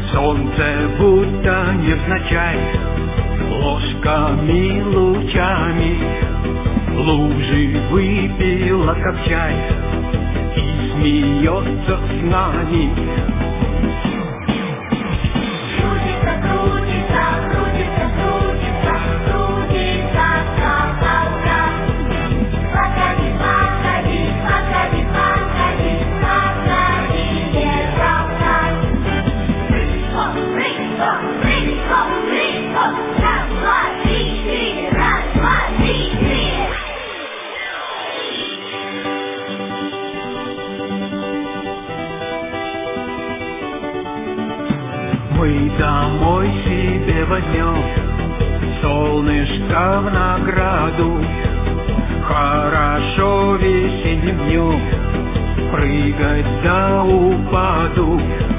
Солнце будто невзначай, ложками лучами лужи выпила, как чай, и смеется с нами. Крутится, крутится, крутится, крутится, крутится скакалка. Плакали, плакали, плакали, плакали, плакали, держалка. Прыжком, прыжком, прыжком, прыжком, раз, два, три, четыре, раз, два, три, четыре. Мы домой себе возьмем солнышко в награду, хорошо весенним днем прыгать до упаду.